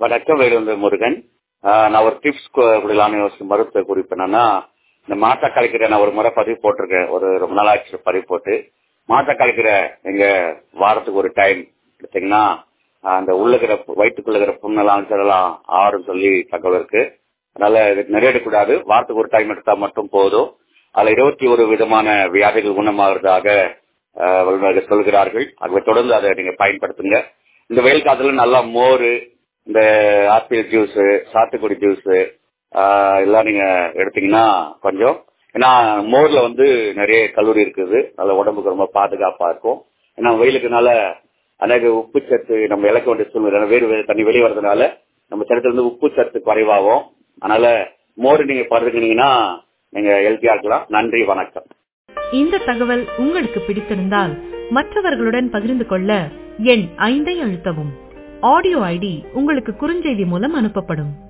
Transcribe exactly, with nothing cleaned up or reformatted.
வணக்கம், வேலு முருகன். ஆஹ் நான் ஒரு டிப்ஸ் கொடுக்கலான்னு யோசிச்சு மருத்துவ குறிப்பு என்னன்னா, இந்த மாட்டை கலைக்கிற நான் ஒரு முறை பதிவு போட்டிருக்கேன். ஒரு ரொம்ப நாள் ஆச்சு பதிவு போட்டு. மாட்டை கலைக்கிற எங்க வாரத்துக்கு ஒரு டைம் எடுத்தீங்கன்னா அந்த உள்ளுக்கிற வயிற்றுக்குள்ள இருக்கிற புண்ணெல்லாம் செல்லாம் ஆறுன்னு சொல்லி தகவல் இருக்கு. அதனால இதுக்கு நிறைய எடுக்கக்கூடாது. வாரத்துக்கு ஒரு டைம் எடுத்தா மட்டும் போதும். அதுல இருபத்தி ஒரு விதமான வியாதிகள் குணமாகிறதாக வல்லுநர்கள் சொல்கிறார்கள். ஆகவே தொடர்ந்து அதை நீங்க பயன்படுத்துங்க. இந்த வெயில் காலத்துல நல்லா மோர், இந்த ஆப்பிள் ஜூஸ், சாத்துக்குடி ஜூஸ் எல்லாம் நீங்க எடுத்தீங்கன்னா கொஞ்சம், ஏன்னா மோர்ல வந்து நிறைய கலோரி இருக்குது. நல்ல உடம்புக்கு ரொம்ப பாதுகாப்பா இருக்கும். ஏன்னா வெயிலுக்குனால அநேக உப்பு சத்து நம்ம இழக்க வேண்டிய சூழ்நிலை, வேறு வேறு தண்ணி வெளியே வர்றதுனால நம்ம சரத்துல இருந்து உப்பு சத்து குறைவாகும். அதனால மோர் நீங்க பருகுனீங்கன்னா நீங்க ஹெல்த்தியா இருக்கலாம். நன்றி, வணக்கம். இந்த தகவல் உங்களுக்கு பிடித்திருந்தால் மற்றவர்களுடன் பகிர்ந்து கொள்ள எண் ஐந்தை அழுத்தவும். ஆடியோ ஐடி உங்களுக்கு குறுஞ்செய்தி மூலம் அனுப்பப்படும்.